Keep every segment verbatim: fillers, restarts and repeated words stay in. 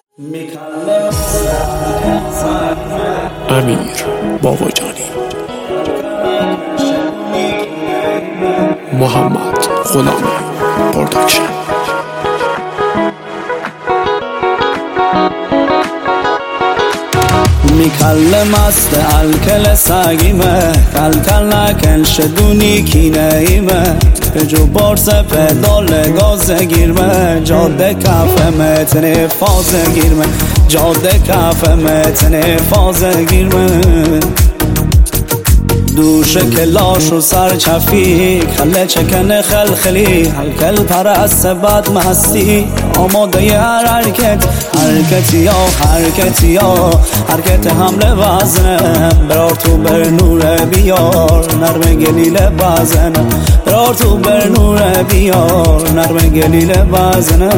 امیر باقاجانی، محمد غلامی پروداکشن. میکلم است الکل سگیمه کل کل نکن شدونی کینهیمه به جو بارس پدال گاز گیرمه جاده کف متن فاز گیرمه جاده کف متن فاز گیرمه دوش کلاش و سر چفی خله چکن خلخلی هلکل پرست بد مستی آماده هر حرکت حرکتی یا حرکتی یا حرکت حمله وزنه برار تو بر نور بیار نرم گلیل وزنه برار تو بر نور بیار نرم گلیل وزنه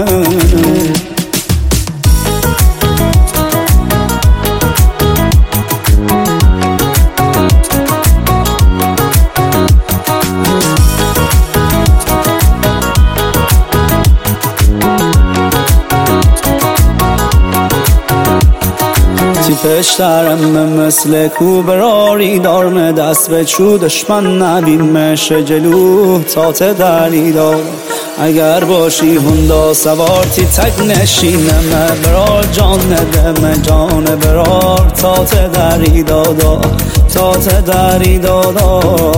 پشترم مثل کوبراری دارم دست به چو دشمن نبیمش جلو تات دری دار اگر باشی هندا سوارتی تک نشینم برار جان ندم جان برار تات دری دادا تات دری دادا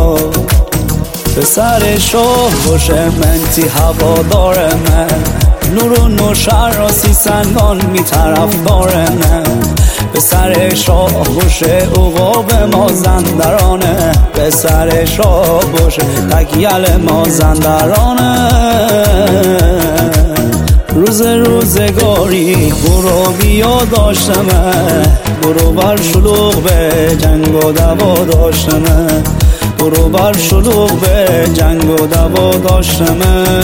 پسر شاه باشه منتی هوا دارم نور و نوشر راسی سنگان می طرف دارم به سر شاه باشه عقاب مازندرانه به سر شاه باشه تکیل مازندرانه روز روزگاری برو بیا داشتم برو بر شلوغ به جنگ و دوا داشتم برو بر شلوغ به جنگ و دوا داشتم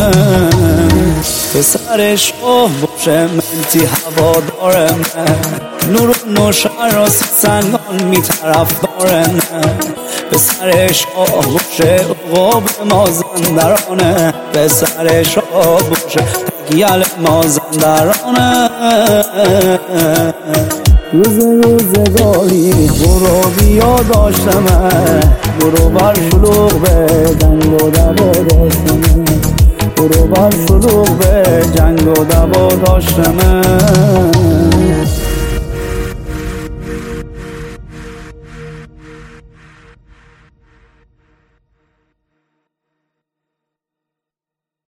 به سر شاه باشه منتی هوا دارم نور و نوشر راسی سنگان می طرف دارن به سر شاه باشه عقاب مازندرانه به سر شاه باشه تکیل مازندرانه روز روزگاری برو بیا داشتم برو بر شلوغ به جنگ و دوا داشتم برو بر شلوغ به جنگ و دوا داشتم